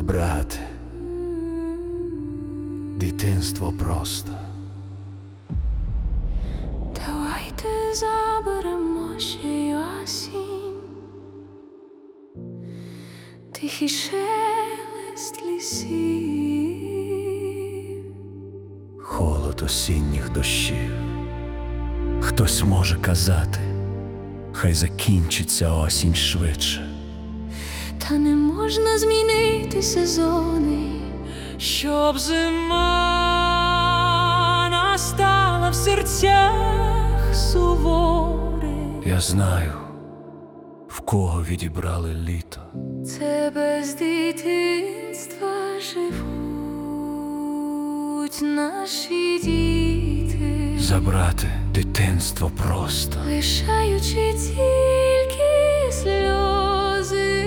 забрати дитинство просто. Давайте заберемо ще й осінь, тихий шелест лісів, Холод осінніх дощів. Хтось може казати, хай закінчиться осінь швидше. та не можна змінити сезони, щоб зима настала в серцях суворих. Я знаю, в кого відібрали літо. Це без дитинства живуть наші діти, Забрати дитинство просто. лишаючи тільки сльози.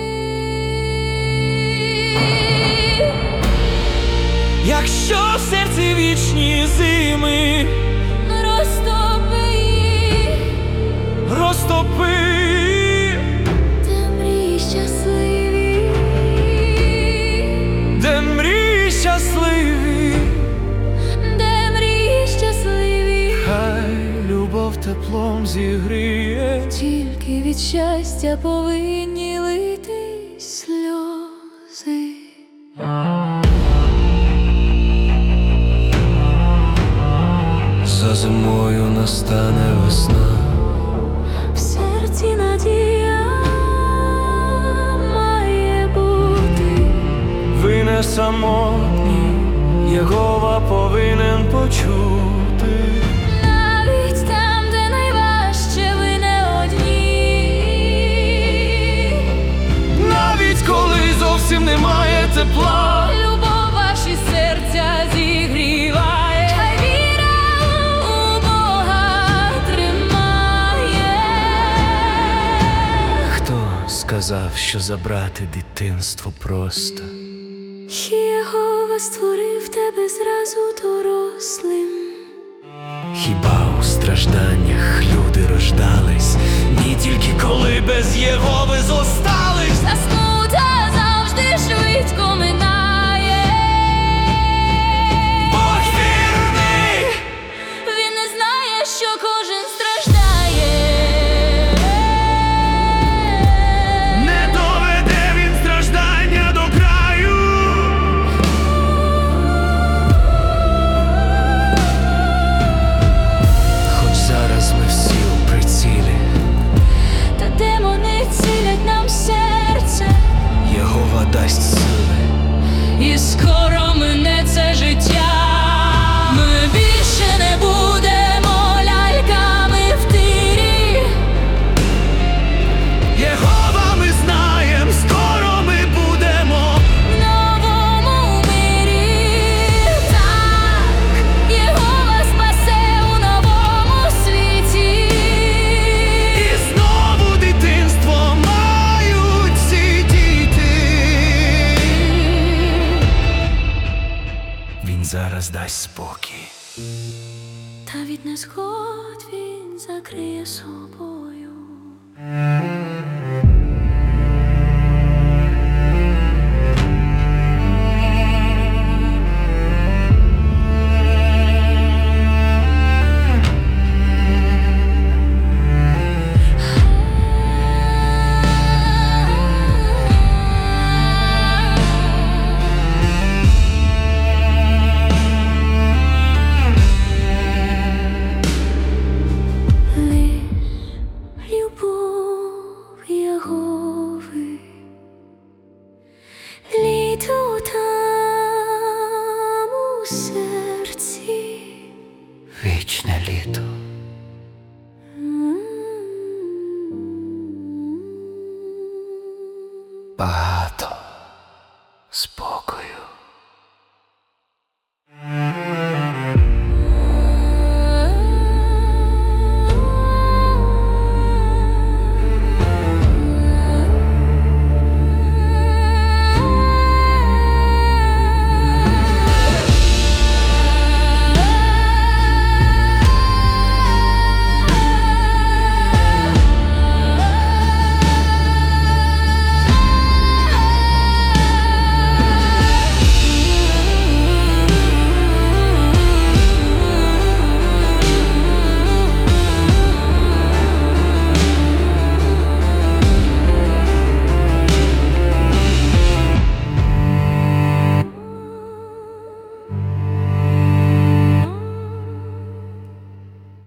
Якщо в серці вічні зими, розтопи їх, розтопи, де мрії щасливі, де мрії щасливі, де мрії щасливі. Хай любов теплом зігріє. Тільки від щастя повинні литись сльози. За зимою настане весна. В серці надія має бути. Ви не самотні, Єгова повинен почути. Навіть там, де найважче, ви не одні. Навіть коли зовсім немає тепла, Любов ваші серця зігріває. Хай віра у Бога тримає. хто сказав, що забрати дитинство просто? Єгова створив тебе зразу дорослим. Хіба у стражданнях люди рождались? Ні, тільки коли без Єгови зостались. Заснута завжди швидко минає. Бог вірний, Він не знає, що кожен страждає. не доведе він страждання до краю. Хоч зараз ми всі у прицілі, Та демони цілять нам серце, Єгова дасть сили. і скоро мине це життя. Ми більше не будемо ляльками в тирі. Єгова, ми знаєм, скоро ми будемо. В новому мирі. Так, Єгова спасе у новому світі. І знову дитинство мають ці діти. Він зараз дасть спокій. Та від незгод він закриє собою. Любов Єгови, літо там у серці. Вічне літо.